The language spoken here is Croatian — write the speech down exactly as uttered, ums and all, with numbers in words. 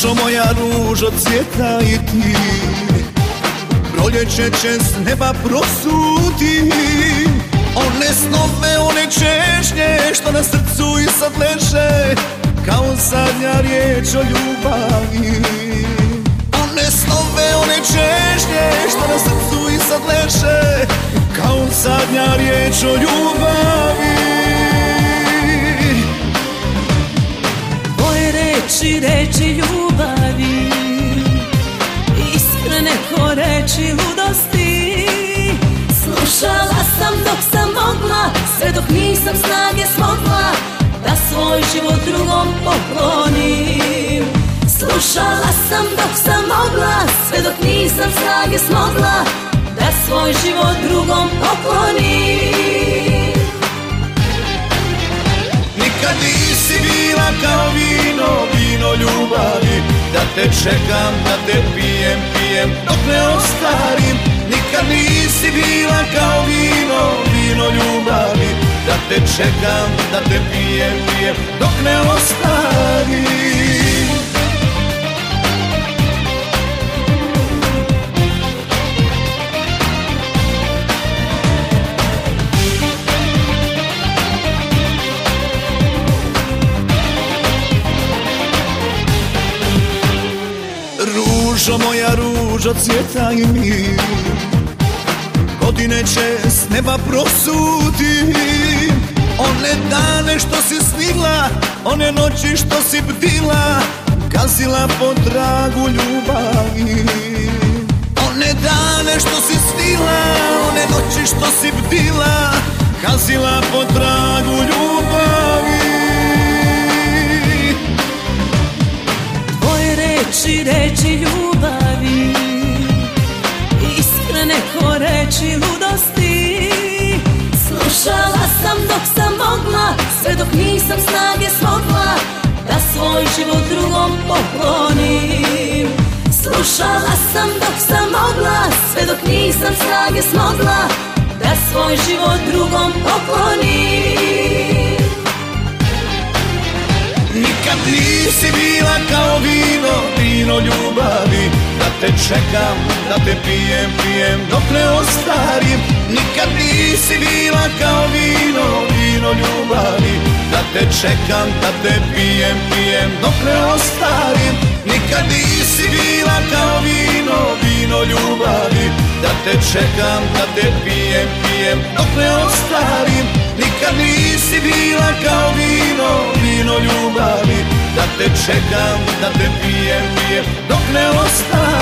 Ružo moja, ružo cvjeta i ti, proljeće će s neba prosuti. One snove, one češnje što na srcu i sad leže, kao zadnja riječ o ljubavi. One snove, one češnje što na srcu i sad leže, kao zadnja riječ o ljubavi. Tvoje reči, reči ljubavi, iskrene ko reči ludosti. Slušala sam dok sam mogla, sve dok nisam snage smogla da svoj život drugom poklonim. Slušala sam dok sam mogla, sve dok nisam snage smogla da svoj život drugom poklonim. Nikad nisi bila kao vino, vino ljubavi, da te čekam, da te pijem, pijem dok ne ostarim. Nikad nisi bila kao vino, vino ljubavi, da te čekam, da te pijem, pijem dok ne ostarim. Ružo moja, ružo cvjeta i mir, godine će s neba prosuti. One dane što si snila, one noći što si bdila, gazila po tragu ljubavi. One dane što si snila, one noći što si bdila, gazila po tragu ljubavi. Tvoje reči, reči ljubavi, iskrene ko reči ludosti. Slušala sam dok sam mogla, sve dok nisam snage smogla da svoj život drugom poklonim. Slušala sam dok sam mogla, sve dok nisam snage smogla da svoj život drugom poklonim. Nikad nisi bila kao vino, vino ljubavi, da te čekam, da te pijem, pijem dok ne ostarim. Nikad nisi bila kao vino, vino ljubavi, da te čekam, da te pijem, pijem dok ne ostarim. Nikad nisi bila kao vino, vino ljubavi, da te čekam, da te pijem, pijem dok ne ostarim. Nikad nisi bila kao vino, vino ljubavi, da te čekam, da te pijem, pijem dok ne ostarim.